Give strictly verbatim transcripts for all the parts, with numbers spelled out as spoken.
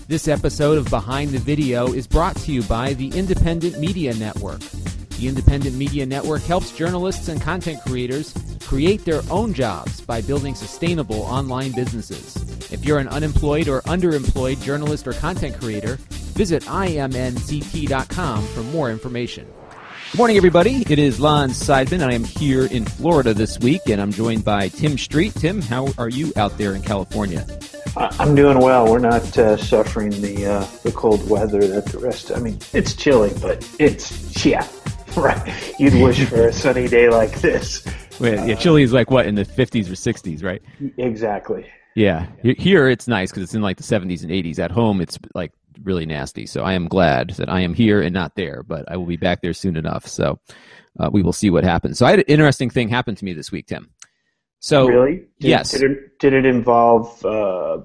This episode of Behind the Video is brought to you by the Independent Media Network. The Independent Media Network helps journalists and content creators create their own jobs by building sustainable online businesses. If you're an unemployed or underemployed journalist or content creator, visit I M N C T dot com for more information. Good morning, everybody. It is Lon Seidman, and I am here in Florida this week, and I'm joined by Tim Street. Tim, how are you out there in California? I'm doing well. We're not uh, suffering the uh, the cold weather that the rest. I mean, it's chilly, but it's yeah, right. You'd wish for a sunny day like this. Wait, yeah, chilly is like what, in the fifties or sixties, right? Exactly. Yeah, here it's nice because it's in like the seventies and eighties. At home, it's like really nasty. So I am glad that I am here and not there, but I will be back there soon enough. So uh, we will see what happens. So I had an interesting thing happen to me this week, Tim. So really? Did, yes. Did it, did it involve uh,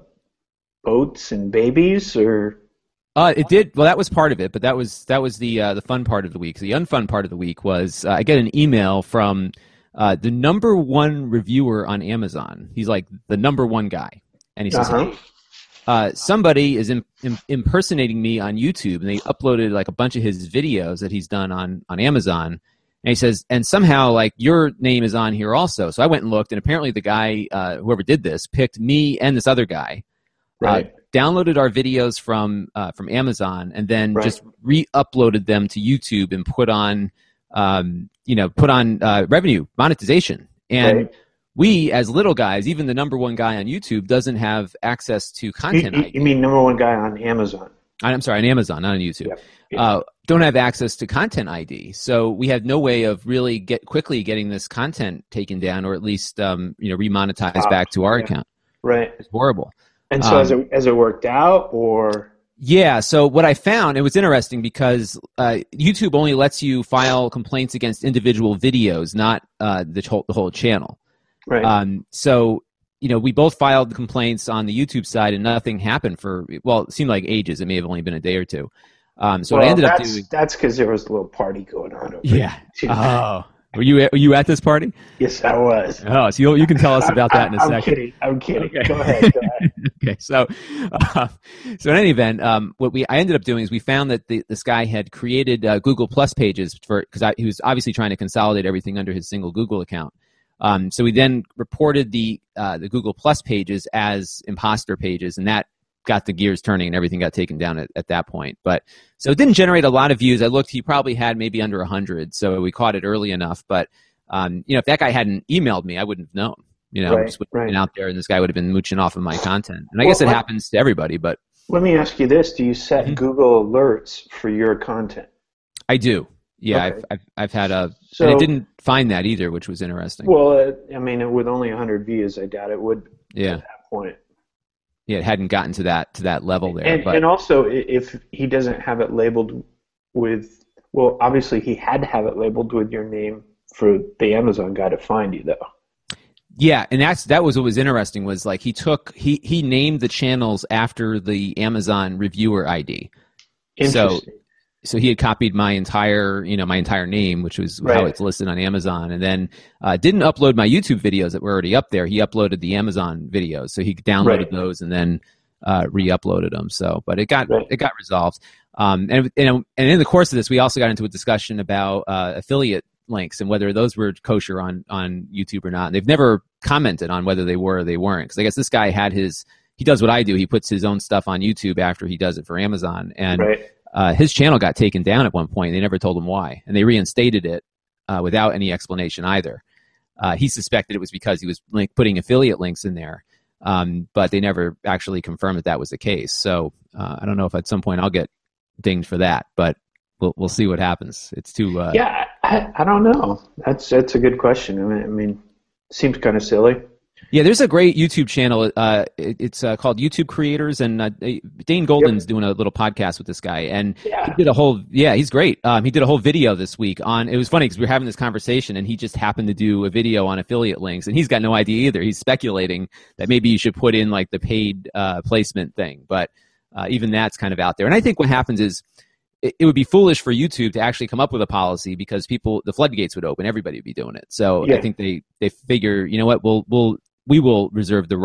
boats and babies, or? Uh, it did. Well, that was part of it, but that was that was the uh, the fun part of the week. The unfun part of the week was uh, I get an email from uh, the number one reviewer on Amazon. He's like the number one guy, and he says, uh-huh. "Hey, uh, somebody is im- im- impersonating me on YouTube," and they uploaded like a bunch of his videos that he's done on on Amazon. And he says, and somehow, like, your name is on here also. So I went and looked, and apparently the guy, uh, whoever did this, picked me and this other guy, right. uh, downloaded our videos from uh, from Amazon, and then right. just re-uploaded them to YouTube and put on, um, you know, put on uh, revenue monetization. And right. we, as little guys, even the number one guy on YouTube, doesn't have access to content. You, you mean number one guy on Amazon? I'm sorry, on Amazon, not on YouTube. Yep. Yep. Uh, don't have access to content I D, so we had no way of really get quickly getting this content taken down, or at least um, you know remonetized wow. back to our yeah. account. Right, it's horrible. And so, um, as it as it worked out, or yeah. So what I found, it was interesting because uh, YouTube only lets you file complaints against individual videos, not uh, the whole the whole channel. Right. Um, so. You know, we both filed the complaints on the YouTube side, and nothing happened for, well, it seemed like ages. It may have only been a day or two. Um, so well, what I ended that's, up doing. That's because there was a little party going on over Yeah. there. Oh. Were you, were you at this party? Yes, I was. Oh, so you, you can tell us about that in a I'm second. Kidding. I'm kidding. Okay. Go ahead. Go ahead. Okay. So, uh, so in any event, um, what we I ended up doing is we found that the, this guy had created uh, Google Plus pages for, because he was obviously trying to consolidate everything under his single Google account. Um, so we then reported the uh, the Google Plus pages as imposter pages, and that got the gears turning, and everything got taken down at, at that point. But so it didn't generate a lot of views. I looked; he probably had maybe under a hundred, so we caught it early enough. But um, you know, if that guy hadn't emailed me, I wouldn't have known. You know, right, just would have right. been out there, and this guy would have been mooching off of my content. And I well, guess it let, happens to everybody. But let me ask you this: do you set mm-hmm. Google alerts for your content? I do. Yeah, okay. I've, I've I've had a, so, and it didn't find that either, which was interesting. Well, uh, I mean, with only a hundred views, I doubt it would. Yeah. At that point. Yeah, it hadn't gotten to that to that level there. And, but. and also, if he doesn't have it labeled with, well, obviously he had to have it labeled with your name for the Amazon guy to find you, though. Yeah, and that's that was what was interesting was like he took he he named the channels after the Amazon reviewer I D. Interesting. So so he had copied my entire you know my entire name, which was right. how it's listed on Amazon, and then uh, didn't upload my YouTube videos that were already up there. He uploaded the Amazon videos, so he downloaded right. those and then uh, re-uploaded them. So, but it got right. it got resolved. Um, and and and in the course of this, we also got into a discussion about uh, affiliate links and whether those were kosher on on YouTube or not. And they've never commented on whether they were or they weren't, because I guess this guy had his he does what I do. He puts his own stuff on YouTube after he does it for Amazon, and right. uh, his channel got taken down at one point. They never told him why, and they reinstated it uh, without any explanation either. Uh, he suspected it was because he was like putting affiliate links in there, um, but they never actually confirmed that that was the case. So uh, I don't know if at some point I'll get dinged for that, but we'll we'll see what happens. It's too uh, yeah. I, I don't know. That's that's a good question. I mean, I mean, it seems kind of silly. Yeah, there's a great YouTube channel. Uh, it, it's uh, called YouTube Creators, and uh, Dane Golden's yep. doing a little podcast with this guy, and yeah. he did a whole. Yeah, he's great. Um, he did a whole video this week on. It was funny because we were having this conversation, and he just happened to do a video on affiliate links, and he's got no idea either. He's speculating that maybe you should put in like the paid uh, placement thing, but uh, even that's kind of out there. And I think what happens is it, it would be foolish for YouTube to actually come up with a policy because people, the floodgates would open, everybody would be doing it. So yeah. I think they they figure, you know what, we'll we'll we will reserve the right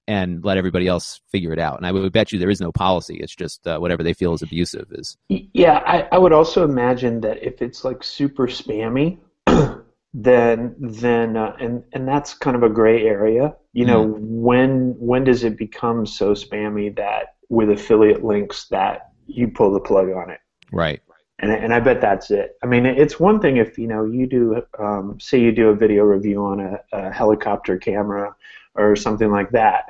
and let everybody else figure it out. And I would bet you there is no policy. It's just uh, whatever they feel is abusive is. Yeah, I, I would also imagine that if it's like super spammy, then then uh, and and that's kind of a gray area. You know, mm. when when does it become so spammy that with affiliate links that you pull the plug on it? Right. And and I bet that's it. I mean, it's one thing if, you know, you do, um, say you do a video review on a, a helicopter camera or something like that,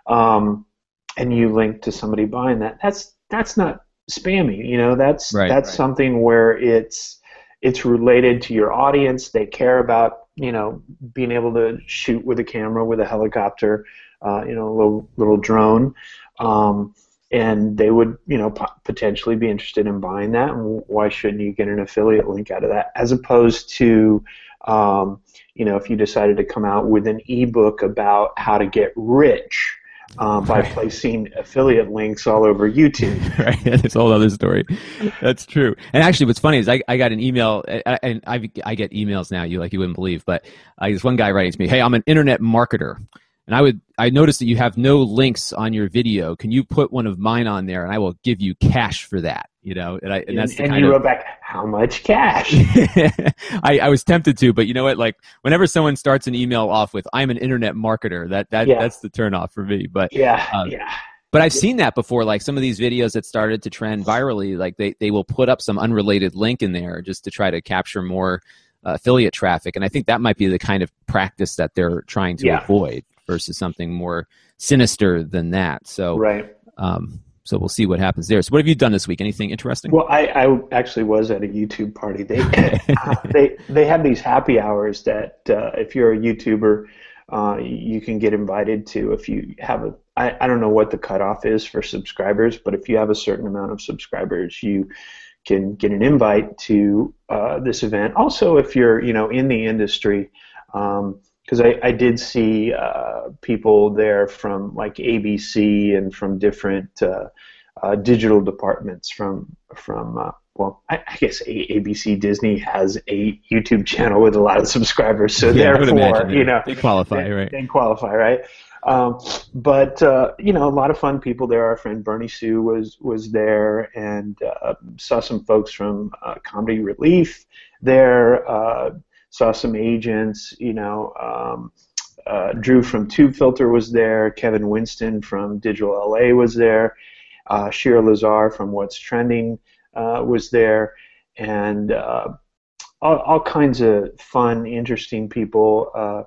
um, and you link to somebody buying that. That's that's not spammy. You know, that's right, that's right. something where it's it's related to your audience. They care about, you know, being able to shoot with a camera with a helicopter, uh, you know, a little little drone. Um, And they would, you know, p- potentially be interested in buying that. And why shouldn't you get an affiliate link out of that? As opposed to, um, you know, if you decided to come out with an ebook about how to get rich uh, by right. placing affiliate links all over YouTube. Right, that's a whole other story. That's true. And actually, what's funny is I, I got an email, and I, I get emails now, you like you wouldn't believe. But uh, this one guy writing to me, "Hey, I'm an internet marketer. And I would, I noticed that you have no links on your video. Can you put one of mine on there, and I will give you cash for that?" You know, and I, and that's the and kind you of, wrote back, "How much cash?" I, I was tempted to, but you know what? Like, whenever someone starts an email off with "I'm an internet marketer," that that Yeah. that's the turnoff for me. But Yeah, um, yeah. But I've seen that before. Like some of these videos that started to trend virally, like they they will put up some unrelated link in there just to try to capture more uh, affiliate traffic, and I think that might be the kind of practice that they're trying to Yeah. avoid, versus something more sinister than that. So, Right. um, so we'll see what happens there. So, what have you done this week? Anything interesting? Well, I, I actually was at a YouTube party. They they they have these happy hours that uh, if you're a YouTuber, uh, you can get invited to. If you have a, I, I don't know what the cutoff is for subscribers, but if you have a certain amount of subscribers, you can get an invite to uh, this event. Also, if you're, you know, in the industry. Um, Because I, I did see uh, people there from like A B C and from different uh, uh, digital departments from from uh, well, I, I guess A- ABC Disney has a YouTube channel with a lot of subscribers, so yeah, therefore, imagine, you know, they qualify, they, right? They qualify, right? Um, but uh, you know, a lot of fun people there. Our friend Bernie Sue was was there, and uh, saw some folks from uh, Comedy Relief there. Uh, Saw some agents, you know, um, uh, Drew from TubeFilter was there, Kevin Winston from Digital L A was there, uh, Shira Lazar from What's Trending uh, was there, and uh, all, all kinds of fun, interesting people. Uh,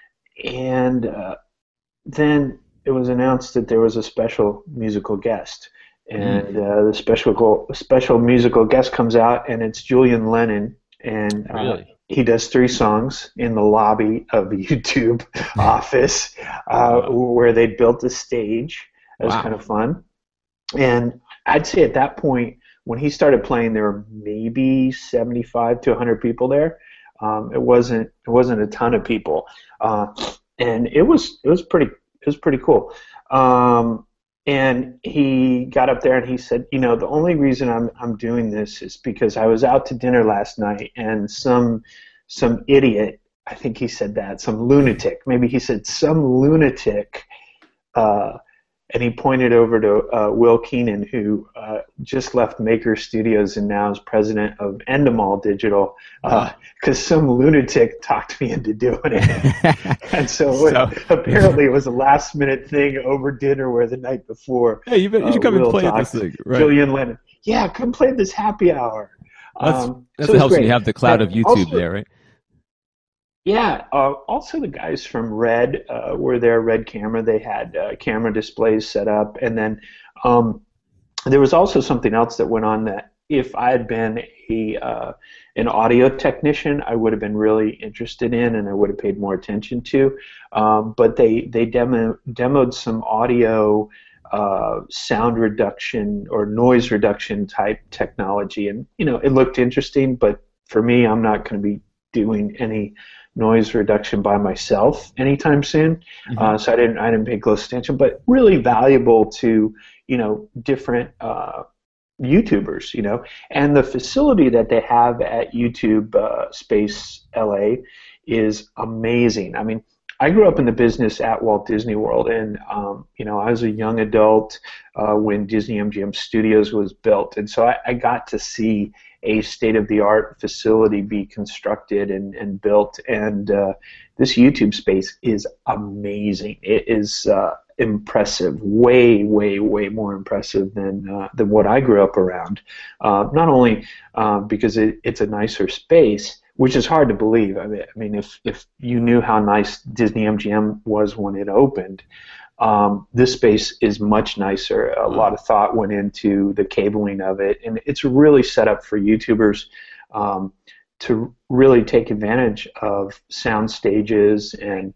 and uh, then it was announced that there was a special musical guest, and uh, the special special musical guest comes out, and it's Julian Lennon, and uh, Really? he does three songs in the lobby of the YouTube office uh, where they built a stage. It was Wow. kind of fun. And I'd say at that point, when he started playing, there were maybe seventy-five to one hundred people there. Um, it wasn't it wasn't a ton of people, uh, and it was it was pretty it was pretty cool. Um, And he got up there and he said, you know, the only reason I'm I'm doing this is because I was out to dinner last night and some some idiot, I think he said that, some lunatic, maybe he said some lunatic, uh, and he pointed over to uh, Will Keenan, who uh, just left Maker Studios and now is president of Endemol Digital, because uh, some lunatic talked me into doing it. And so, So- it, apparently it was a last minute thing over dinner where the night before. Hey, you, bet- you should uh, come and Will play at talked, this thing. Right. Julian Lennon. Yeah, come play this happy hour. That's, Um, that's so what it's helps when great. you have the cloud of And YouTube also- there, right? Yeah, uh, also the guys from Red uh, were there, Red Camera. They had uh, camera displays set up. And then um, there was also something else that went on that if I had been a uh, an audio technician, I would have been really interested in and I would have paid more attention to. Um, but they, they demo, demoed some audio uh, sound reduction or noise reduction type technology. And, you know, it looked interesting, but for me, I'm not going to be doing any noise reduction by myself anytime soon, mm-hmm. uh, so I didn't I didn't pay close attention. But really valuable to you know different uh, YouTubers, you know, and the facility that they have at YouTube uh, Space L A is amazing. I mean, I grew up in the business at Walt Disney World, and um, you know, I was a young adult uh, when Disney M G M Studios was built, and so I, I got to see a state-of-the-art facility be constructed and, and built, and uh, this YouTube space is amazing. It is uh, impressive, way, way, way more impressive than uh, than what I grew up around. Uh, not only uh, because it, it's a nicer space, which is hard to believe. I mean, I mean, if if you knew how nice Disney M G M was when it opened, um, this space is much nicer. A lot of thought went into the cabling of it, and it's really set up for YouTubers um, to really take advantage of sound stages and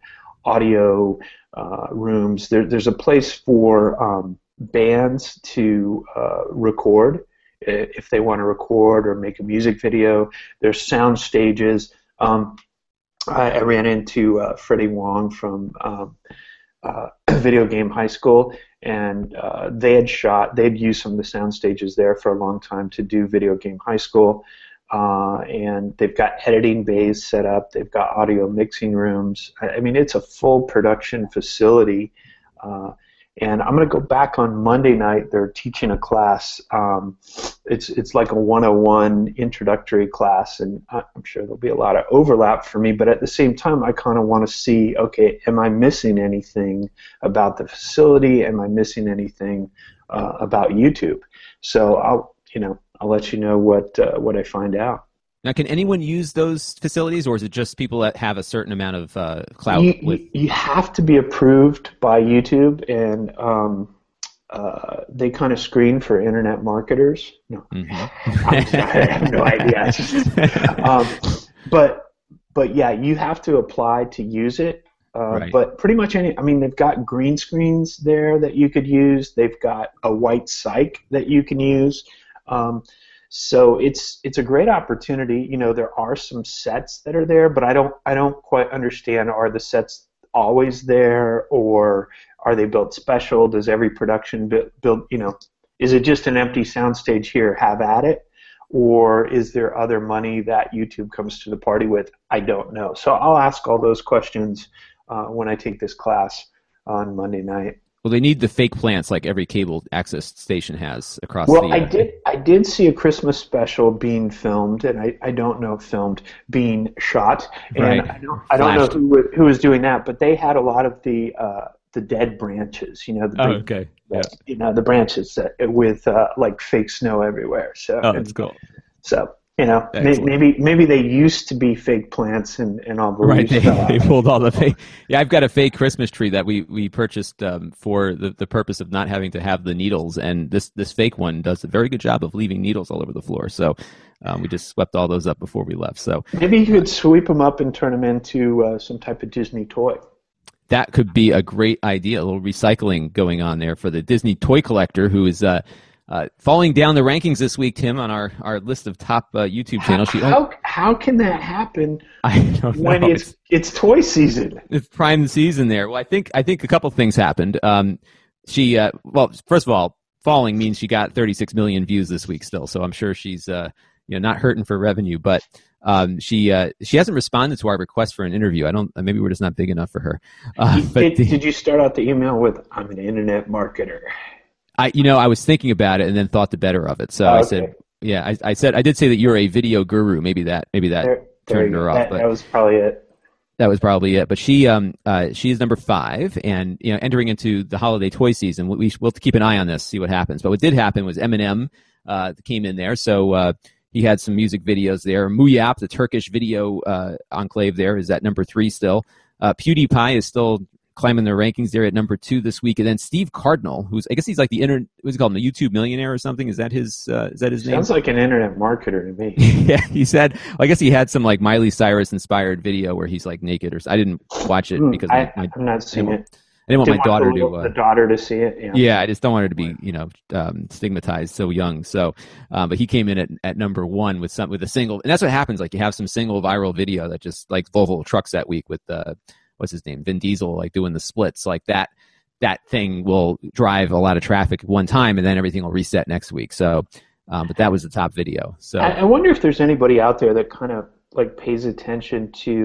audio uh, rooms. There, there's a place for um, bands to uh, record if they want to record or make a music video. There's sound stages. Um, I, I ran into uh, Freddie Wong from um, uh, Video Game High School, and uh, they had shot, they'd used some of the sound stages there for a long time to do Video Game High School. Uh, and they've got editing bays set up. They've got audio mixing rooms. I, I mean, it's a full production facility. Uh, And I'm going to go back on Monday night. They're teaching a class. Um, it's it's like a one oh one introductory class, and I'm sure there'll be a lot of overlap for me. But at the same time, I kind of want to see, okay, am I missing anything about the facility? Am I missing anything uh, about YouTube? So I'll you know I'll let you know what uh, what I find out. Now, can anyone use those facilities, or is it just people that have a certain amount of uh, clout? You, with... you have to be approved by YouTube, and um, uh, they kind of screen for internet marketers. No, mm-hmm. I'm sorry, I have no idea. Just, um, but but yeah, you have to apply to use it. Uh, right. But pretty much any, I mean, they've got green screens there that you could use. They've got a white cyc that you can use. Um, So it's it's a great opportunity. You know, there are some sets that are there, but I don't I don't quite understand, are the sets always there, or are they built special? Does every production build, build you know, is it just an empty soundstage here, have at it? Or is there other money that YouTube comes to the party with? I don't know. So I'll ask all those questions uh, when I take this class on Monday night. Well, they need the fake plants like every cable access station has across well, the... Well, uh, I did I did see a Christmas special being filmed, and I, I don't know if filmed, being shot. And right. I don't, I don't know who, who was doing that, but they had a lot of the uh, the dead branches, you know. The oh, big, okay. Yeah. You know, the branches that, with uh, like fake snow everywhere. So, oh, that's and, cool. So, you know, may, maybe maybe they used to be fake plants and, and all the right. They, stuff. they pulled all the fake. Yeah, I've got a fake Christmas tree that we we purchased um, for the, the purpose of not having to have the needles, and this this fake one does a very good job of leaving needles all over the floor. So um, we just swept all those up before we left. So maybe you could sweep them up and turn them into uh, some type of Disney toy. That could be a great idea. A little recycling going on there for the Disney toy collector who is. Uh, Uh, falling down the rankings this week, Tim, on our, our list of top uh, YouTube channels. She, how how can that happen I don't when know. it's it's toy season? It's prime season there. Well, I think I think a couple things happened. Um, she uh, well, first of all, falling means she got thirty-six million views this week still, so I'm sure she's uh, you know not hurting for revenue. But um, she uh, she hasn't responded to our request for an interview. I don't. Maybe we're just not big enough for her. Uh, but did, the, did you start out the email with "I'm an internet marketer"? I, you know, I was thinking about it and then thought the better of it. So oh, I okay. said, yeah, I, I said, I did say that you're a video guru. Maybe that, maybe that there, there turned her off. That, but that was probably it. That was probably it. But she, um, uh, she is number five, and you know, entering into the holiday toy season, we we'll keep an eye on this, see what happens. But what did happen was Eminem uh, came in there, so uh, he had some music videos there. Muyap, the Turkish video uh, enclave, there is at number three still. Uh, PewDiePie is still climbing their rankings there at number two this week, and then Steve Cardinal, who's I guess he's like the internet, what's he called, the YouTube millionaire or something? Is that his? Uh, is that his Sounds name? Sounds like an internet marketer to me. Yeah, he said. I guess he had some like Miley Cyrus inspired video where he's like naked, or I didn't watch it because I, my, my, I'm not seeing I it. I didn't want didn't my daughter want the, to uh, the daughter to see it. Yeah. yeah, I just don't want her to be you know um, stigmatized so young. So, um, but he came in at, at number one with some with a single, and that's what happens. Like you have some single viral video that just like Volvo trucks that week with uh, what's his name, Vin Diesel, like doing the splits like that. That thing will drive a lot of traffic at one time, and then everything will reset next week. So, um, but that was the top video. So I, I wonder if there's anybody out there that kind of like pays attention to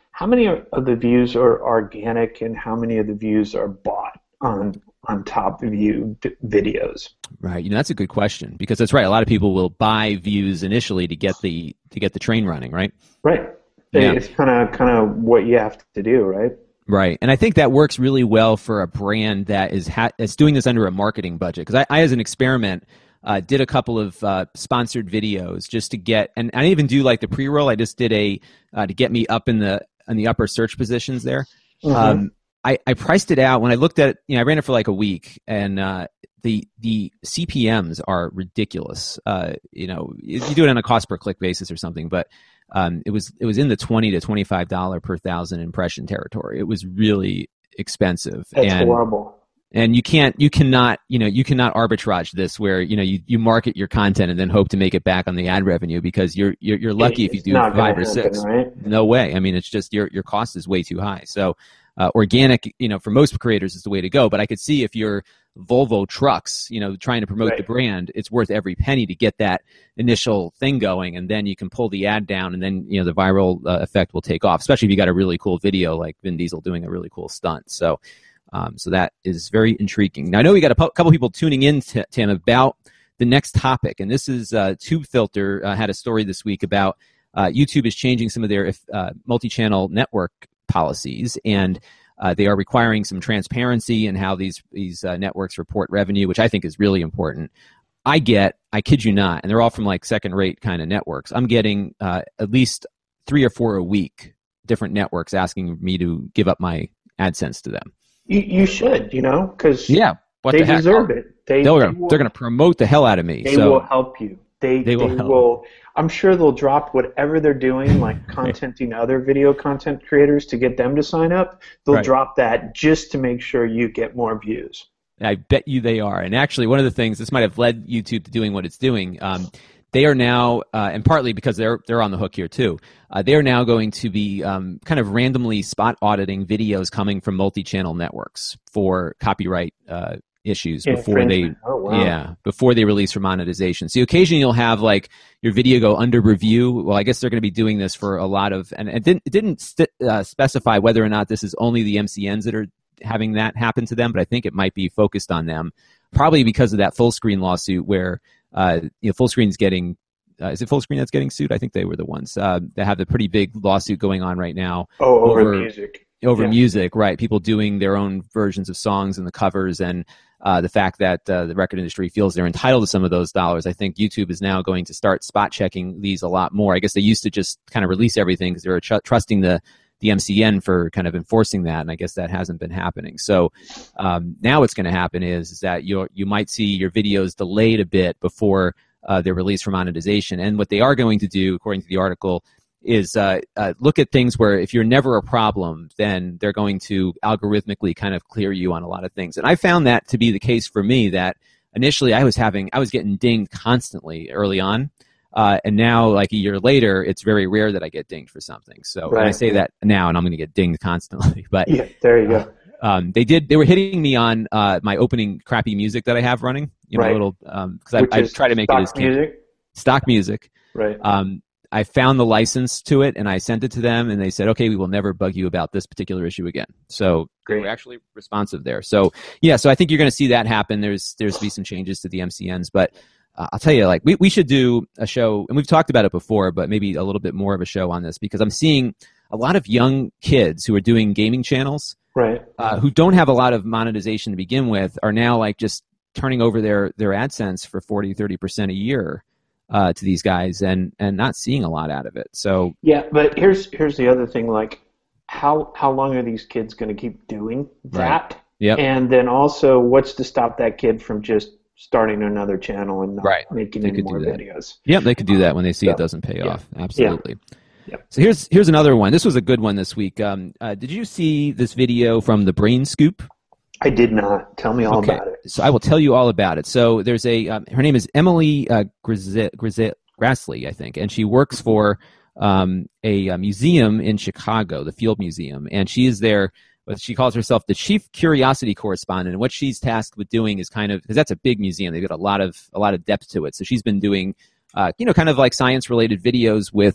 how many of the views are organic and how many of the views are bought on on top view videos? Right. You know, that's a good question, because that's right. A lot of people will buy views initially to get the to get the train running, right? Right. Yeah. It's kind of kind of what you have to do, right? Right. And I think that works really well for a brand that is ha- is doing this under a marketing budget. Because I, I, as an experiment, uh, did a couple of uh, sponsored videos just to get, and I didn't even do like the pre-roll. I just did a uh, to get me up in the in the upper search positions there. Mm-hmm. Um, I, I priced it out when I looked at, you know, I ran it for like a week, and uh, the the C P Ms are ridiculous. Uh, you know, you, you do it on a cost per click basis or something, but um, it was it was in the twenty to twenty five dollar per thousand impression territory. It was really expensive. That's and, horrible. And you can't, you cannot, you know, you cannot arbitrage this where, you know, you, you market your content and then hope to make it back on the ad revenue, because you're you're, you're lucky it's if you do five or happen, six. Right? No way. I mean, it's just your your cost is way too high. So uh, organic, you know, for most creators is the way to go. But I could see if you're Volvo Trucks, you know, trying to promote right. the brand, it's worth every penny to get that initial thing going, and then you can pull the ad down, and then, you know, the viral uh, effect will take off, especially if you got a really cool video like Vin Diesel doing a really cool stunt. So. Um, so that is very intriguing. Now, I know we got a po- couple people tuning in, to, Tim, about the next topic, and this is uh, TubeFilter uh, had a story this week about uh, YouTube is changing some of their uh, multi-channel network policies, and uh, they are requiring some transparency in how these these uh, networks report revenue, which I think is really important. I get, I kid you not, and they're all from like second-rate kind of networks. I'm getting uh, at least three or four a week, different networks asking me to give up my AdSense to them. You, you should, you know, because yeah, what they the heck? deserve it. They, they're they gonna, will, they're gonna promote the hell out of me. They so. will help you. They, they will. They help. will. I'm sure they'll drop whatever they're doing, like contenting other video content creators to get them to sign up. They'll right. drop that just to make sure you get more views. I bet you they are. And actually, one of the things, this might have led YouTube to doing what it's doing. Um, They are now, uh, and partly because they're they're on the hook here too, uh, they are now going to be um, kind of randomly spot auditing videos coming from multi-channel networks for copyright uh, issues before they, oh, wow. yeah, before they release for monetization. So occasionally you'll have like your video go under review. Well, I guess they're going to be doing this for a lot of, and it didn't it didn't st- uh, specify whether or not this is only the M C Ns that are having that happen to them, but I think it might be focused on them, probably because of that Fullscreen lawsuit where. Uh, you know, Fullscreen's getting, uh, is it Fullscreen that's getting sued? I think they were the ones uh, that have the pretty big lawsuit going on right now. Oh, over, over music. Over yeah. music, right. People doing their own versions of songs and the covers, and uh, the fact that uh, the record industry feels they're entitled to some of those dollars. I think YouTube is now going to start spot checking these a lot more. I guess they used to just kind of release everything because they were tr- trusting the the M C N for kind of enforcing that, and I guess that hasn't been happening. So um, now what's going to happen is, is that you you might see your videos delayed a bit before uh, they're released for monetization. And what they are going to do, according to the article, is uh, uh, look at things where if you're never a problem, then they're going to algorithmically kind of clear you on a lot of things. And I found that to be the case for me, that initially I was having, I was getting dinged constantly early on. Uh, and now, like a year later, it's very rare that I get dinged for something. So right. and I say that now, and I'm going to get dinged constantly. But yeah, there you go. Uh, um, they did. They were hitting me on uh, my opening crappy music that I have running. You know, right. a little because um, I, I try to make it as music. Stock music. Right. Um, I found the license to it and I sent it to them, and they said, "Okay, we will never bug you about this particular issue again." So Great. They were actually responsive there. So yeah, so I think you're going to see that happen. There's there's be some changes to the M C Ns, but. Uh, I'll tell you, like we, we should do a show, and we've talked about it before, but maybe a little bit more of a show on this, because I'm seeing a lot of young kids who are doing gaming channels, right? Uh, who don't have a lot of monetization to begin with, are now like just turning over their their AdSense for forty, thirty percent a year uh, to these guys, and and not seeing a lot out of it. So yeah, but here's here's the other thing, like how how long are these kids going to keep doing that? Right. Yep. And then also, what's to stop that kid from just starting another channel and not right. making they any more videos? Yep, they could do that when they see so, it doesn't pay yeah. off. Absolutely. Yeah. Yep. So here's here's another one. This was a good one this week. Um, uh, did you see this video from the Brain Scoop? I did not. Tell me all okay. about it. So I will tell you all about it. So there's a um, her name is Emily uh, Grisette, Grisette, Grassley, I think, and she works for um, a, a museum in Chicago, the Field Museum, and she is there. She calls herself the chief curiosity correspondent, and what she's tasked with doing is kind of, because that's a big museum, they've got a lot of a lot of depth to it. So she's been doing, uh, you know, kind of like science-related videos with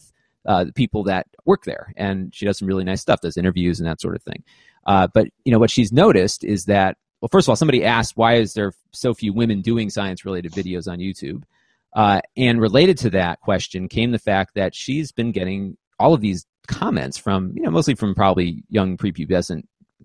uh, the people that work there. And she does some really nice stuff, does interviews and that sort of thing. Uh, but, you know, what she's noticed is that, well, first of all, somebody asked, why is there so few women doing science-related videos on YouTube? Uh, and related to that question came the fact that she's been getting all of these comments from, you know, mostly from probably young prepubescent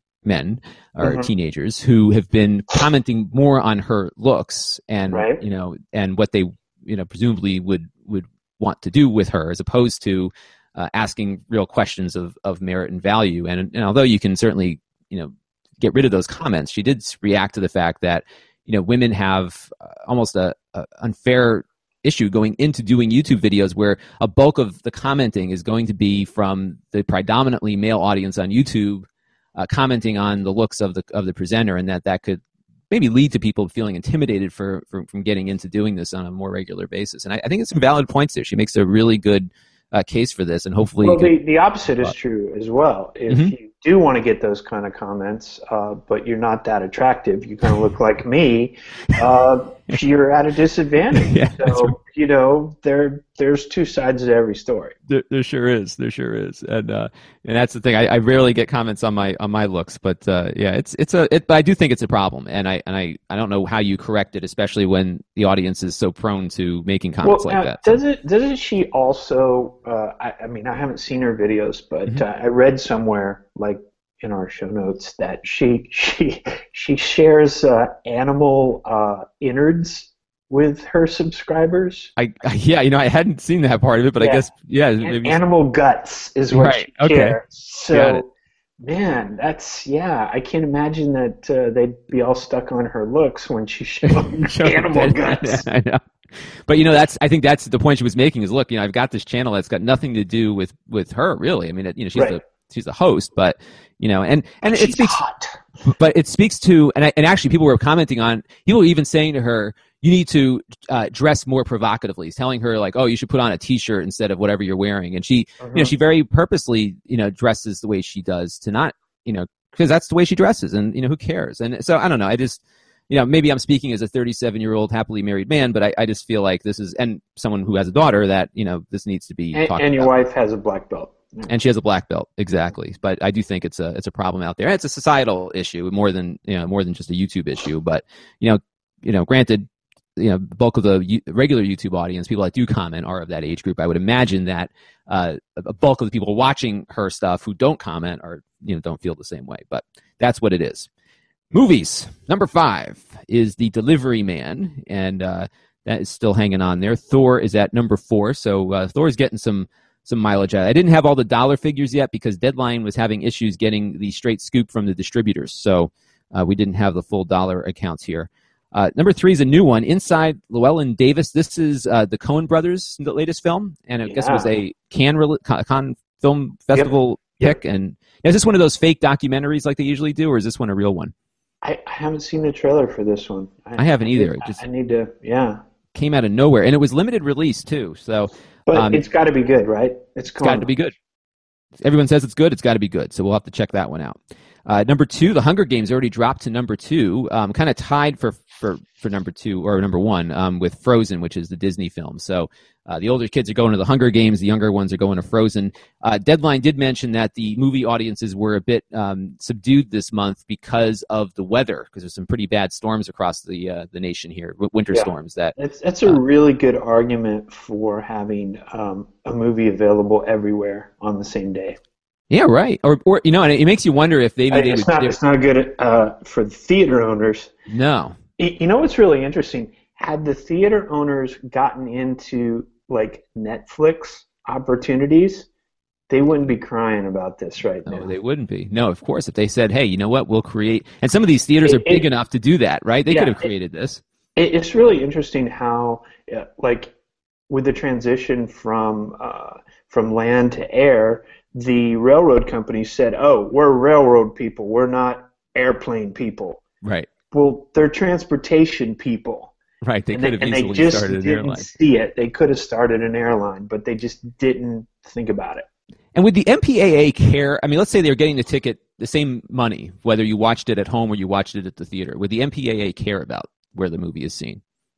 men or mm-hmm. teenagers who have been commenting more on her looks and, right. you know, and what they, you know, presumably would, would want to do with her, as opposed to uh, asking real questions of, of merit and value. And, and although you can certainly, you know, get rid of those comments, she did react to the fact that, you know, women have uh, almost a, a unfair issue going into doing YouTube videos where a bulk of the commenting is going to be from the predominantly male audience on YouTube, uh, commenting on the looks of the of the presenter, and that that could maybe lead to people feeling intimidated for, for from getting into doing this on a more regular basis. And I, I think it's some valid points there. She makes a really good uh, case for this, and hopefully... Well, the, the opposite is true as well. If mm-hmm. you do want to get those kind of comments, uh, but you're not that attractive, you kind of look like me, uh, you're at a disadvantage. Yeah, so, right. you know, there there's two sides to every story. There, there sure is. There sure is. And uh, and that's the thing. I, I rarely get comments on my on my looks, but uh, yeah, it's it's a. It, but I do think it's a problem, and I and I, I don't know how you correct it, especially when the audience is so prone to making comments well, like now, that. Does it? Doesn't she also? Uh, I, I mean, I haven't seen her videos, but mm-hmm. uh, I read somewhere like in our show notes that she she she shares uh, animal uh, innards with her subscribers. I yeah, you know, I hadn't seen that part of it, but yeah. I guess yeah, maybe animal guts is what right. she okay. shares. So man, that's yeah. I can't imagine that uh, they'd be all stuck on her looks when she showed animal guts. I know. But you know, that's I think that's the point she was making is, look, you know, I've got this channel that's got nothing to do with with her really. I mean, it, you know, she's right. the she's the host, but you know, and and she's it speaks, hot. But it speaks to, and I, and actually, people were commenting on, people were even saying to her, you need to uh, dress more provocatively, telling her like, oh, you should put on a T-shirt instead of whatever you're wearing, and she, uh-huh. you know, she very purposely, you know, dresses the way she does to not, you know, because that's the way she dresses, and you know, who cares? And so I don't know, I just. You know, maybe I'm speaking as a thirty-seven-year-old happily married man, but I, I just feel like this is, and someone who has a daughter, that, you know, this needs to be and, talked and your about. wife has a black belt. And she has a black belt, exactly. But I do think it's a it's a problem out there. It's a societal issue more than you know more than just a YouTube issue. But you know, you know, granted, you know, the bulk of the U- regular YouTube audience, people that do comment, are of that age group. I would imagine that uh, a bulk of the people watching her stuff who don't comment are you know don't feel the same way. But that's what it is. Movies. Number five is The Delivery Man, and uh, that is still hanging on there. Thor is at number four, so uh, Thor is getting some some mileage out. I didn't have all the dollar figures yet because Deadline was having issues getting the straight scoop from the distributors, so uh, we didn't have the full dollar accounts here. Uh, number three is a new one, Inside Llewellyn Davis. This is uh, the Coen brothers' latest film, and I yeah. guess it was a Cannes, Cannes Film Festival yep. pick. Yep. And is this one of those fake documentaries like they usually do, or is this one a real one? I, I haven't seen the trailer for this one. I, I haven't either. I, it just I need to, yeah. Came out of nowhere, and it was limited release too. So, but um, it's got to be good, right? It's got to be good. Everyone says it's good. It's got to be good. So we'll have to check that one out. Uh, number two, The Hunger Games already dropped to number two, um, kind of tied for, for, for number two or number one um, with Frozen, which is the Disney film. So uh, the older kids are going to The Hunger Games, the younger ones are going to Frozen. Uh, Deadline did mention that the movie audiences were a bit um, subdued this month because of the weather, because there's some pretty bad storms across the uh, the nation here, winter yeah. storms. That that's, that's a uh, really good argument for having um, a movie available everywhere on the same day. Yeah, right. Or, or you know, and it makes you wonder if maybe they it's would. Not, it's not good uh, for the theater owners. No. You know what's really interesting? Had the theater owners gotten into like Netflix opportunities, they wouldn't be crying about this right no, now. No, they wouldn't be. No, of course. If they said, "Hey, you know what? We'll create," and some of these theaters it, are big it, enough to do that, right? They yeah, could have created it, this. It, it's really interesting how, uh, like, with the transition from uh, from land to air. The railroad companies said, oh, we're railroad people. We're not airplane people. Right. Well, they're transportation people. Right. They and could they, have easily they just started an didn't airline. See it. They could have started an airline, but they just didn't think about it. And would the M P A A care? I mean, let's say they're getting the ticket, the same money, whether you watched it at home or you watched it at the theater. Would the M P A A care about where the movie is seen?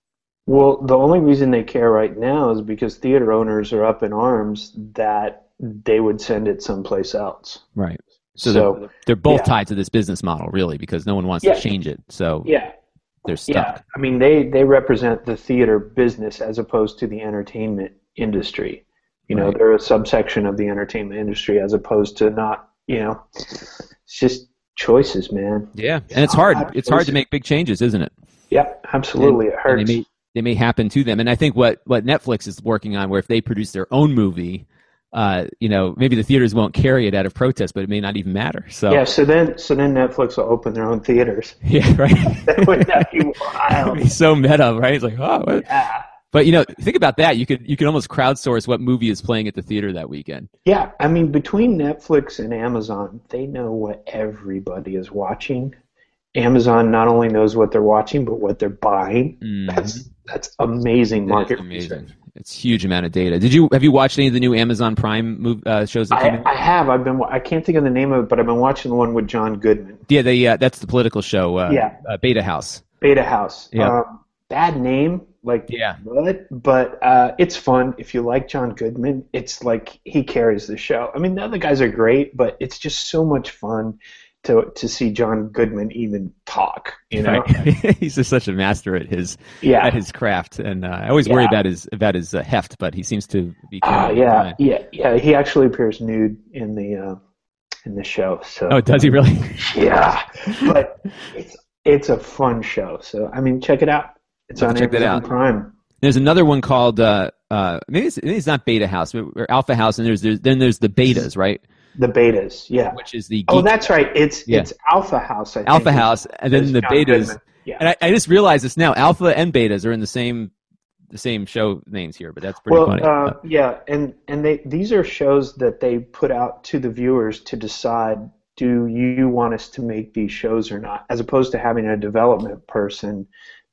Well, the only reason they care right now is because theater owners are up in arms that they would send it someplace else. Right. So, So, they're, they're both yeah, tied to this business model, really, because no one wants to yeah, change it. So yeah, they're yeah. stuck. I mean, they they represent the theater business as opposed to the entertainment industry. You know, Right. they're a subsection of the entertainment industry as opposed to not. You know, it's just choices, man. Yeah, and it's A hard. lot of It's hard to choices. make big changes, isn't it? Yeah, And absolutely. It and they hurts. may they may happen to them. And I think what what Netflix is working on, where if they produce their own movie, uh, you know, maybe the theaters won't carry it out of protest, but it may not even matter. So Yeah, so then so then Netflix will open their own theaters. yeah, right. That would that be It'd wild. be so meta, right? It's like, oh, what? Yeah. But you know, think about that. You could you could almost crowdsource what movie is playing at the theater that weekend. Yeah, I mean between Netflix and Amazon, they know what everybody is watching. Amazon not only knows what they're watching, but what they're buying. Mhm. That's that's amazing That is market amazing. research. It's a huge amount of data. Did you have you watched any of the new Amazon Prime move, uh, shows that came I, out? I have. I've been. I can't think of the name of it, but I've been watching the one with John Goodman. Yeah, they uh, that's the political show. Uh, Yeah. uh, Beta House. Beta House. Yeah. Um, bad name, like Yeah. what? But uh, it's fun. If you like John Goodman, it's like he carries the show. I mean, the other guys are great, but it's just so much fun to to see John Goodman even talk. You know? Right. He's just such a master at his Yeah. at his craft, and uh, I always worry Yeah. about his about his uh, heft, but he seems to be. Ah, carrying it yeah, fine. yeah, yeah. He actually appears nude in the uh, in the show. So Oh, does he really? yeah, but it's it's a fun show. So I mean, check it out. It's I'll on check that Amazon out. Prime. There's another one called uh, uh, maybe, it's, maybe it's not Beta House or Alpha House, and there's, there's then there's the Betas, right? The betas, yeah. Which is the Oh, geek, that's right. It's Yeah. it's Alpha House. I think. Alpha House, and then It's the John Betas. Goodman. Yeah. And I, I just realized this now. Alpha and Betas are in the same the same show names here, but that's pretty Well, funny. uh, yeah, and and they these are shows that they put out to the viewers to decide, do you want us to make these shows or not, as opposed to having a development person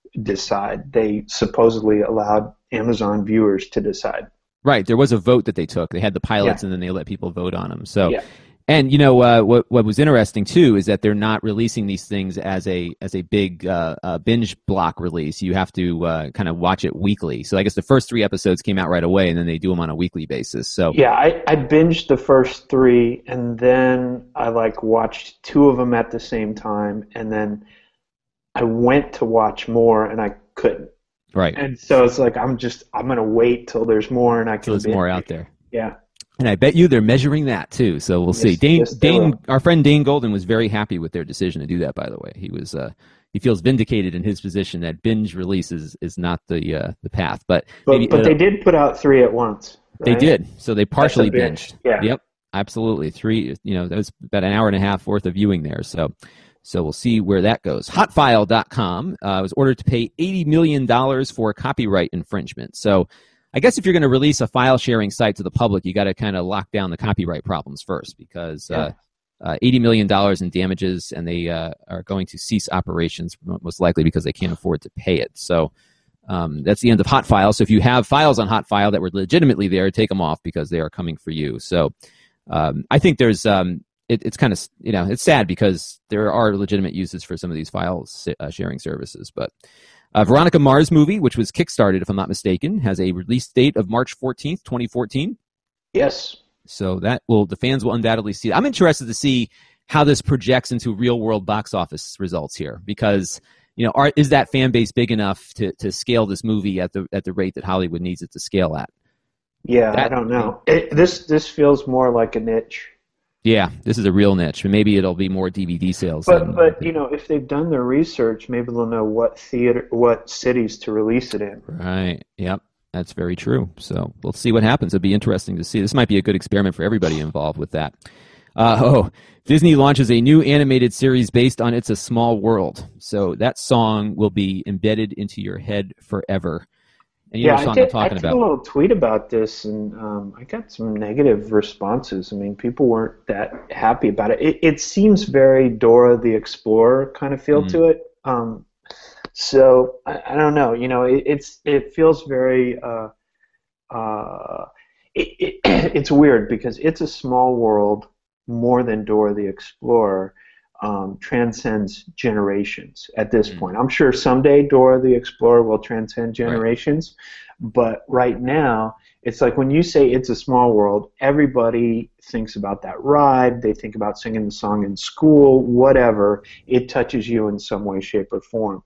decide. They supposedly allowed Amazon viewers to decide. Right, there was a vote that they took. They had the pilots, Yeah. and then they let people vote on them. So, Yeah. and you know uh, what? What was interesting too is that they're not releasing these things as a as a big uh, uh, binge block release. You have to uh, kind of watch it weekly. So I guess the first three episodes came out right away, and then they do them on a weekly basis. So Yeah, I, I binged the first three, and then I like watched two of them at the same time, and then I went to watch more, and I couldn't. right, And so it's like I'm just I'm gonna wait till there's more, and I so can there's binge. more out there. Yeah, And I bet you they're measuring that too. So we'll see. Yes, Dane, yes, they Dane, will. our friend Dane Golden was very happy with their decision to do that. By the way, he was uh, he feels vindicated in his position that binge release is, is not the uh, the path. But but maybe but it'll- they did put out three at once. They right? did. So they partially binge. binged. Yeah. Yep. Absolutely. Three. You know, that was about an hour and a half worth of viewing there. So, so we'll see where that goes. Hotfile dot com uh, was ordered to pay eighty million dollars for copyright infringement. So, I guess if you're going to release a file sharing site to the public, you got to kind of lock down the copyright problems first, because uh, uh, eighty million dollars in damages, and they uh, are going to cease operations most likely because they can't afford to pay it. So. Um, that's the end of Hotfile. So if you have files on Hotfile that were legitimately there, take them off because they are coming for you. So um, I think there's um, it, it's kind of, you know, it's sad because there are legitimate uses for some of these file uh, sharing services. But uh, Veronica Mars movie, which was kickstarted, if I'm not mistaken, has a release date of March fourteenth, twenty fourteen. Yes. So that will the fans will undoubtedly see. I'm interested to see how this projects into real world box office results here, because you know, are, is that fan base big enough to, to scale this movie at the at the rate that Hollywood needs it to scale at? Yeah, That- I don't know. It, this this feels more like a niche. Yeah, this is a real niche. Maybe it'll be more D V D sales. But than- but you know, if they've done their research, maybe they'll know what theater, what cities to release it in. Right. Yep. That's very true. So we'll see what happens. It'll be interesting to see. This might be a good experiment for everybody involved with that. Uh, oh, Disney launches a new animated series based on It's a Small World. So that song will be embedded into your head forever. And you know Yeah, the I song did, I'm talking I did about. a little tweet about this, and um, I got some negative responses. I mean, people weren't that happy about it. It, it seems very Dora the Explorer kind of feel Mm. to it. Um, so I, I don't know. You know, it, it's it feels very. Uh, uh, it, it, it's weird because It's a Small World more than Dora the Explorer um, transcends generations at this mm. point. I'm sure someday Dora the Explorer will transcend generations, right. but right now, it's like when you say It's a Small World, everybody thinks about that ride, they think about singing the song in school, whatever. It touches you in some way, shape, or form.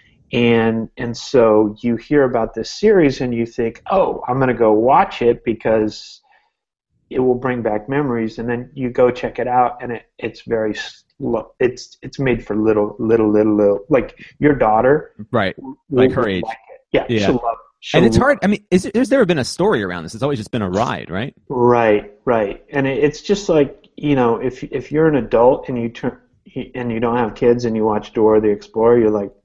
And and so you hear about this series and you think, oh, I'm going to go watch it because it will bring back memories. And then you go check it out, and it, it's very slow. It's it's made for little, little, little, little. Like your daughter. Right, like her age. Like yeah, yeah, she'll love it. She'll and it's hard. I mean, is, there's never been a story around this. It's always just been a ride, right? Right, right. And it, it's just like, you know, if if you're an adult and you turn and you don't have kids and you watch Dora the Explorer, you're like,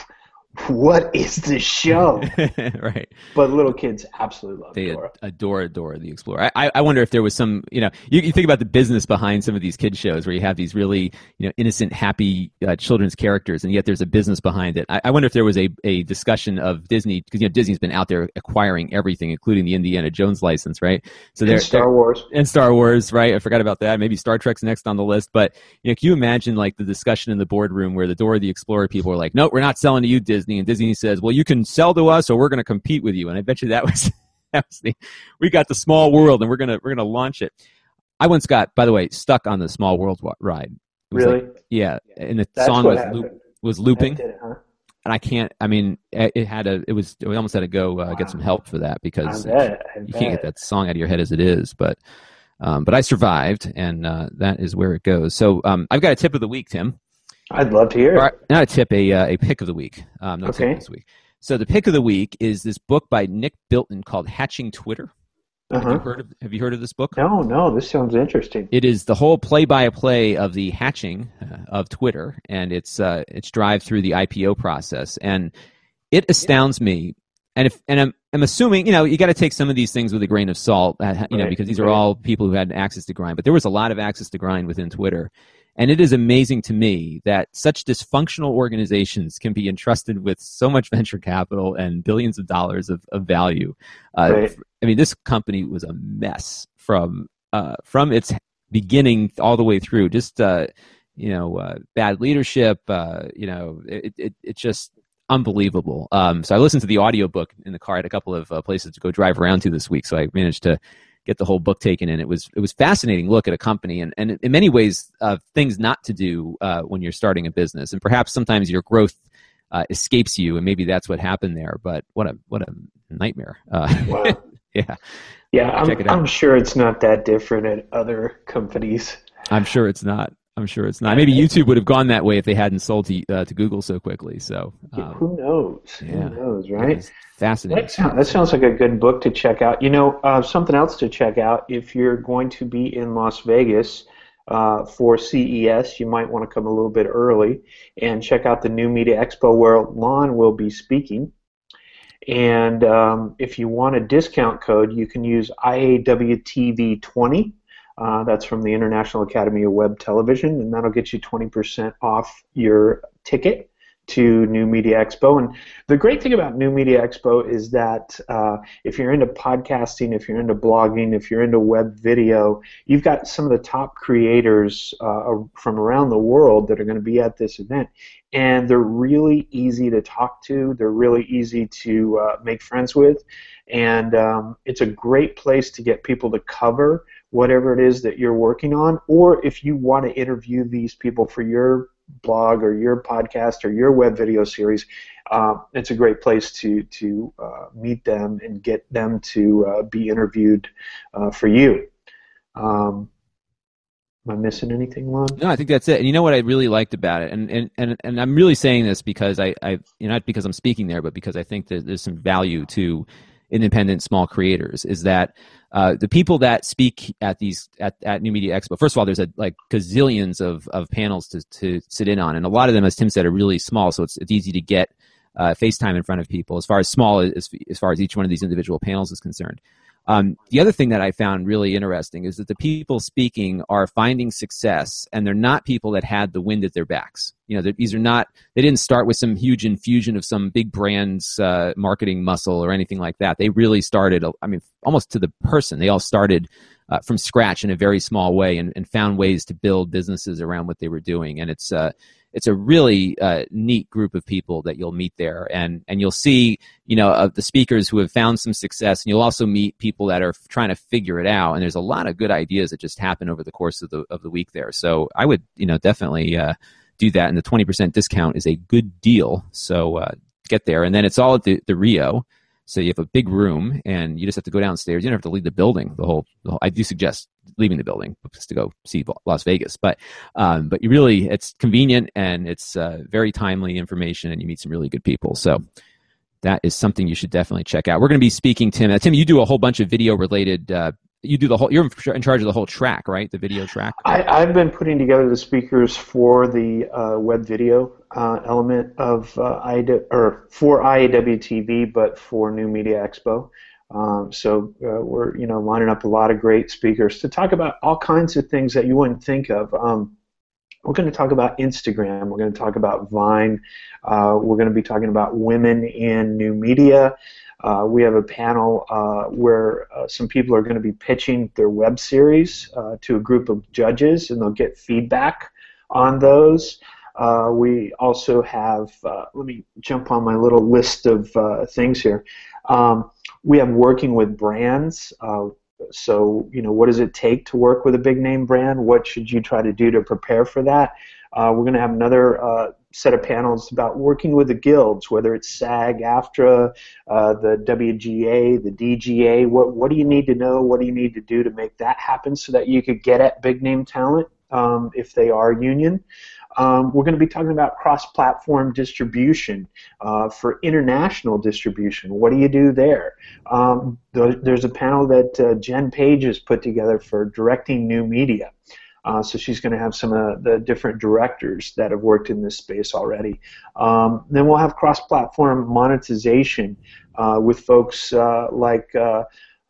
what is this show? Right. But little kids absolutely love they Dora. They adore Dora the Explorer. I, I wonder if there was some, you know, you, you think about the business behind some of these kids shows where you have these really, you know, innocent, happy uh, children's characters, and yet there's a business behind it. I, I wonder if there was a, a discussion of Disney, because, you know, Disney's been out there acquiring everything, including the Indiana Jones license, right? So and Star Wars. And Star Wars, right? I forgot about that. Maybe Star Trek's next on the list. But, you know, can you imagine, like, the discussion in the boardroom where the Dora the Explorer people are like, no, we're not selling to you, Disney. And Disney says, well, you can sell to us or we're going to compete with you. And I bet you that was, that was the, we got the Small World and we're going to, we're going to launch it. I once got, by the way, stuck on the Small World ride. It was really? Like, yeah. And the That's song was, loop, was looping. It, huh? And I can't, I mean, it had a, it was, we almost had to go uh, wow. get some help for that because I bet, I you bet. can't get that song out of your head as it is. But, um, but I survived, and uh, that is where it goes. So um, I've got a tip of the week, Tim. I'd love to hear it. Or, not a tip, a, uh, a pick of the week. Um, no okay. tip this week. So the pick of the week is this book by Nick Bilton called Hatching Twitter. Uh-huh. Have you heard of, have you heard of this book? No, no, this sounds interesting. It is the whole play-by-play of the hatching uh, of Twitter, and it's uh, it's drive through the I P O process, and it astounds yeah. me. And if and I'm I'm assuming, you know, you got to take some of these things with a grain of salt, uh, you right. know, because these are all people who had access to grind. But there was a lot of access to grind within Twitter. And it is amazing to me that such dysfunctional organizations can be entrusted with so much venture capital and billions of dollars of, of value. Uh, right. I mean, this company was a mess from uh, from its beginning all the way through. Just uh, you know, uh, bad leadership. Uh, you know, it, it it's just unbelievable. Um, so I listened to the audiobook in the car. I had a couple of uh, places to go drive around to this week, so I managed to get the whole book taken in. It was it was fascinating look at a company, and, and in many ways, uh, things not to do uh, when you're starting a business. And perhaps sometimes your growth uh, escapes you, and maybe that's what happened there. But what a what a nightmare! Uh, wow. yeah, yeah. I'm, I'm sure it's not that different at other companies. I'm sure it's not. I'm sure it's not. Maybe YouTube would have gone that way if they hadn't sold to uh, to Google so quickly. So um, who knows? Yeah. Who knows, right? Fascinating. That, sound, that sounds like a good book to check out. You know, uh, something else to check out if you're going to be in Las Vegas uh, for C E S, you might want to come a little bit early and check out the New Media Expo where Lon will be speaking. And um, if you want a discount code, you can use I A W T V twenty. Uh, that's from the International Academy of Web Television, and that'll get you twenty percent off your ticket to New Media Expo. And the great thing about New Media Expo is that uh, if you're into podcasting, if you're into blogging, if you're into web video, you've got some of the top creators uh, from around the world that are going to be at this event. And they're really easy to talk to. They're really easy to uh, make friends with. And um, it's a great place to get people to cover whatever it is that you're working on, or if you want to interview these people for your blog or your podcast or your web video series, uh, it's a great place to to uh, meet them and get them to uh, be interviewed uh, for you. Um, am I missing anything, Lon? No, I think that's it. And you know what I really liked about it, and and, and, and I'm really saying this because I, I you know, not because I'm speaking there, but because I think that there's some value to independent small creators, is that uh, the people that speak at these at, at New Media Expo, first of all, there's a like gazillions of, of panels to, to sit in on, and a lot of them, as Tim said, are really small, so it's it's easy to get uh, FaceTime in front of people as far as small as as far as each one of these individual panels is concerned. Um, the other thing that I found really interesting is that the people speaking are finding success, and they're not people that had the wind at their backs. You know, these are not, they didn't start with some huge infusion of some big brand's uh, marketing muscle or anything like that. They really started, I mean, almost to the person. They all started uh, from scratch in a very small way and, and found ways to build businesses around what they were doing. And it's uh, it's a really uh, neat group of people that you'll meet there, and and you'll see, you know, of the speakers who have found some success, and you'll also meet people that are trying to figure it out. And there's a lot of good ideas that just happen over the course of the of the week there. So I would, you know, definitely uh, do that, and the twenty percent discount is a good deal. So uh, get there, and then it's all at the, the Rio. So you have a big room, and you just have to go downstairs. You don't have to leave the building. The whole, the whole I do suggest leaving the building just to go see Las Vegas. But um, but you really, it's convenient, and it's uh, very timely information, and you meet some really good people. So that is something you should definitely check out. We're going to be speaking, Tim. Now, Tim, you do a whole bunch of video-related. Uh, you do the whole. You're in charge of the whole track, right? The video track. I, I've been putting together the speakers for the uh, web video uh, element of uh, I D, or for I A W T V, but for New Media Expo. Um, so uh, we're you know lining up a lot of great speakers to talk about all kinds of things that you wouldn't think of. Um, we're going to talk about Instagram. We're going to talk about Vine. Uh, we're going to be talking about women in new media. Uh, we have a panel uh, where uh, some people are going to be pitching their web series uh, to a group of judges, and they'll get feedback on those. Uh, we also have, uh, let me jump on my little list of uh, things here. Um, we have working with brands. Uh, so, you know, what does it take to work with a big name brand? What should you try to do to prepare for that? Uh, we're going to have another uh, set of panels about working with the guilds, whether it's SAG, AFTRA, uh, the W G A, the D G A. What what do you need to know? What do you need to do to make that happen so that you could get at big name talent um, if they are union? Um, we're going to be talking about cross-platform distribution uh, for international distribution. What do you do there? Um, th- there's a panel that uh, Jen Page has put together for directing new media. Uh, so she's going to have some of the different directors that have worked in this space already. Um, then we'll have cross-platform monetization uh, with folks uh, like, uh,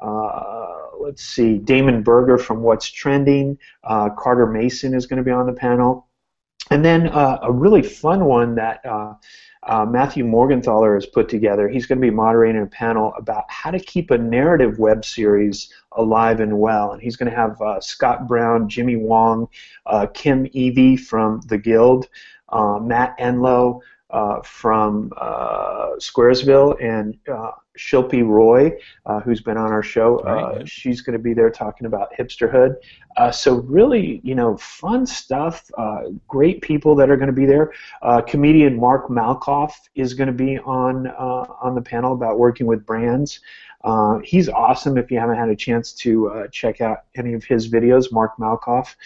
uh, let's see, Damon Berger from What's Trending. Uh, Carter Mason is going to be on the panel. And then uh, a really fun one that uh, uh, Matthew Morgenthaler has put together. He's going to be moderating a panel about how to keep a narrative web series alive and well. And he's going to have uh, Scott Brown, Jimmy Wong, uh, Kim Evie from The Guild, uh, Matt Enlow uh, from uh, Squaresville, and uh, Shilpi Roy, uh, who's been on our show. Uh, she's going to be there talking about hipsterhood. Uh, so really, you know, fun stuff. Uh, great people that are going to be there. Uh, comedian Mark Malkoff is going to be on uh, on the panel about working with brands. Uh, he's awesome. If you haven't had a chance to uh, check out any of his videos, Mark Malkoff.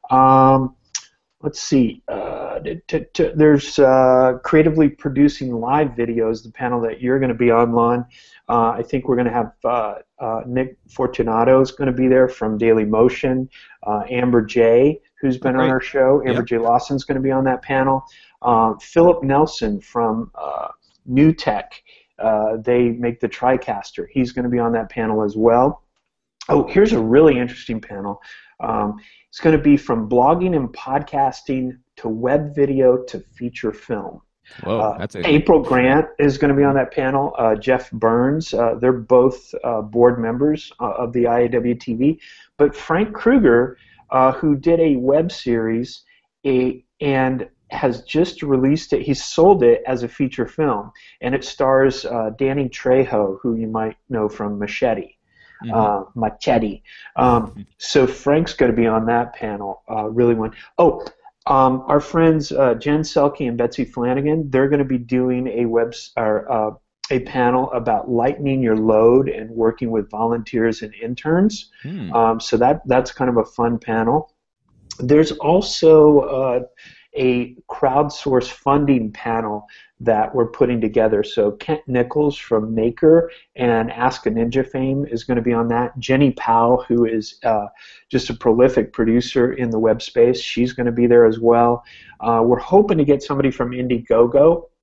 Um, let's see. Uh, t- t- t- there's uh, creatively producing live videos. The panel that you're going to be on, Lon. Uh, I think we're going to have uh, uh, Nick Fortunato is going to be there from Daily Motion. Uh, Amber J, who's been Great. on our show. Amber Yep. J. Lawson's going to be on that panel. Uh, Philip Nelson from uh, New Tech. Uh, they make the TriCaster. He's going to be on that panel as well. Oh, here's a really interesting panel. Um, it's going to be from blogging and podcasting to web video to feature film. Whoa, Uh, that's a April Grant is going to be on that panel. Uh, Jeff Burns, uh, they're both uh, board members uh, of the I A W T V. But Frank Kruger, uh, who did a web series a, and has just released it, he sold it as a feature film, and it stars uh, Danny Trejo, who you might know from Machete. Mhm. Uh, Machete. Um, so Frank's going to be on that panel. Uh, really one. Oh, um, our friends uh, Jen Selke and Betsy Flanagan, they're going to be doing a web or uh, a panel about lightening your load and working with volunteers and interns. Hmm. Um, so that that's kind of a fun panel. There's also uh, a crowdsource funding panel that we're putting together. So Kent Nichols from Maker and Ask a Ninja fame is going to be on that. Jenny Powell, who is uh, just a prolific producer in the web space, she's going to be there as well. Uh, we're hoping to get somebody from Indiegogo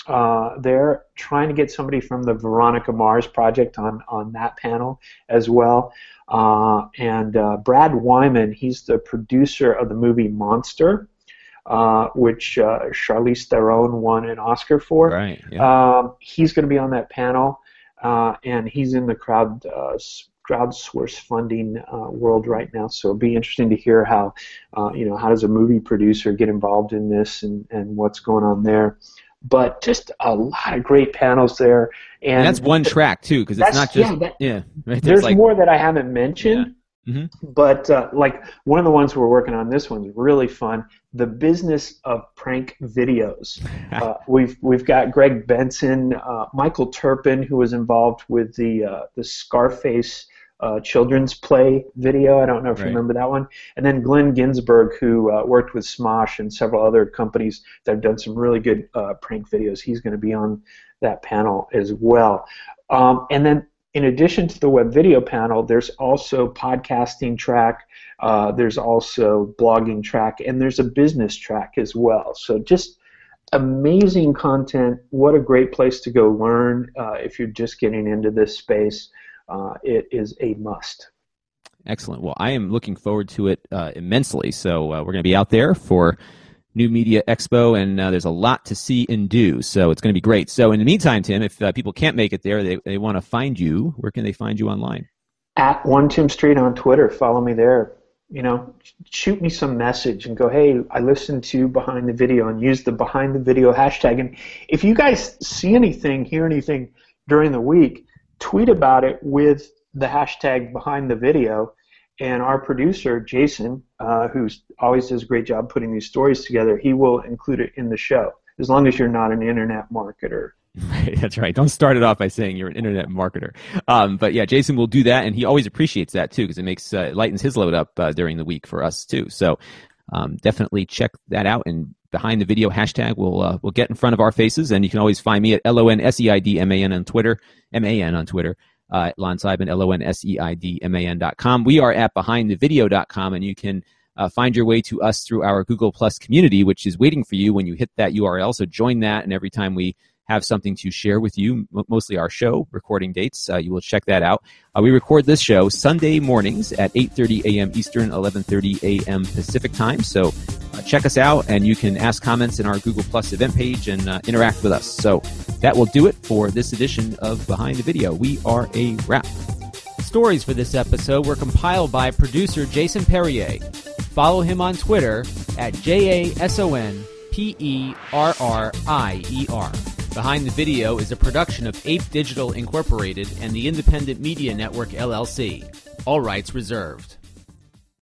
uh, there, trying to get somebody from the Veronica Mars project on, on that panel as well. Uh, and uh, Brad Wyman, he's the producer of the movie Monster, uh, which uh, Charlize Theron won an Oscar for. Right. Yeah. Um, he's going to be on that panel, uh, and he's in the crowd uh, crowdsource funding uh, world right now. So it'll be interesting to hear how, uh, you know, how does a movie producer get involved in this and, and what's going on there. But just a lot of great panels there. And, and that's one track, too, because it's not just, yeah, that, yeah right there's like, more that I haven't mentioned. Yeah. Mm-hmm. But uh, like one of the ones we're working on, this one's really fun. The business of prank videos. uh, we've we've got Greg Benson, uh, Michael Turpin, who was involved with the uh, the Scarface uh, children's play video. I don't know if right. you remember that one. And then Glenn Ginsburg, who uh, worked with Smosh and several other companies that have done some really good uh, prank videos. He's going to be on that panel as well. Um, and then, in addition to the web video panel, there's also podcasting track, uh, there's also blogging track, and there's a business track as well. So just amazing content. What a great place to go learn uh, if you're just getting into this space. Uh, it is a must. Excellent. Well, I am looking forward to it uh, immensely. So uh, we're going to be out there for New Media Expo, and uh, there's a lot to see and do, so it's going to be great. So in the meantime, Tim, if uh, people can't make it there, they, they want to find you, where can they find you online? At One Tim Street on Twitter. Follow me there. You know, shoot me some message and go, hey, I listened to Behind the Video, and use the Behind the Video hashtag. And if you guys see anything, hear anything during the week, tweet about it with the hashtag Behind the Video. And our producer, Jason, uh, who always does a great job putting these stories together, he will include it in the show, as long as you're not an internet marketer. That's right. Don't start it off by saying you're an internet marketer. Um, but yeah, Jason will do that, and he always appreciates that too, because it makes uh, it lightens his load up uh, during the week for us too. So um, definitely check that out. And Behind the Video hashtag will uh, will get in front of our faces, and you can always find me at L O N S E I D M A N on Twitter, M A N on Twitter. Uh, Lon Seidman, L O N S E I D M A N dot com. We are at behind the video dot com, and you can uh, find your way to us through our Google Plus community, which is waiting for you when you hit that U R L. So join that, and every time we have something to share with you, m- mostly our show recording dates, uh, you will check that out. Uh, we record this show Sunday mornings at eight thirty a.m. Eastern, eleven thirty a.m. Pacific time. So uh, check us out, and you can ask comments in our Google Plus event page and uh, interact with us. So that will do it for this edition of Behind the Video. We are a wrap. Stories for this episode were compiled by producer Jason Perrier. Follow him on Twitter at J A S O N P E R R I E R. Behind the Video is a production of Ape Digital Incorporated and the Independent Media Network, L L C. All rights reserved.